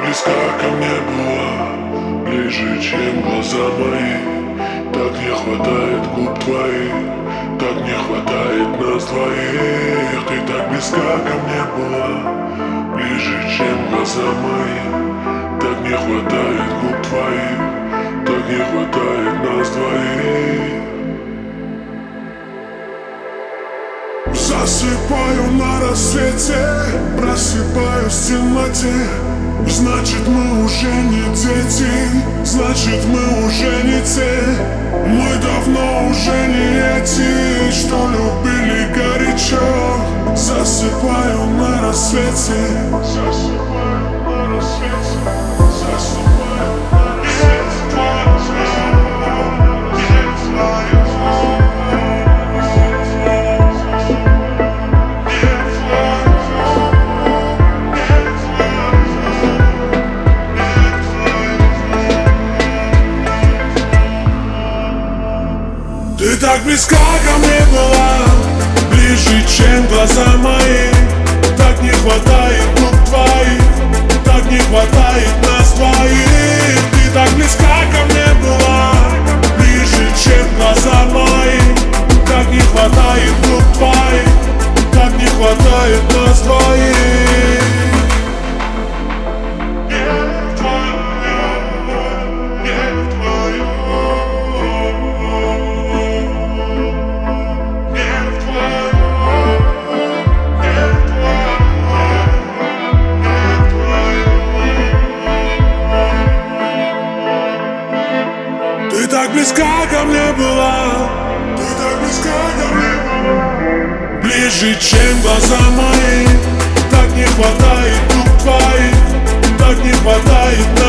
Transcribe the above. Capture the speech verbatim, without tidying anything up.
близко ко мне была, ближе, чем глаза мои. Так не хватает губ твоих, так не хватает нас двоих. Ты так близко ко мне была, ближе, чем глаза мои. Так не хватает губ твоих, так не хватает нас двоих. Засыпаю на рассвете, просыпаюсь в темноте. Значит, мы уже не дети, значит, мы уже не те. Мы давно уже не эти, что любили горячо. Засыпаю на рассвете, засыпаю на рассвете, засыпаю на рассвете. Ты так близко ко мне была, ближе, чем глаза мои. Так не хватает губ твоих, так не хватает нас двоих. Ты так близко ко мне была, ближе, чем глаза мои. Так не хватает губ твоих, так не хватает нас двоих. Ты так близко ко мне была, ты так близко ко мне была, ближе, чем глаза мои. Так не хватает губ твоих, так не хватает нас.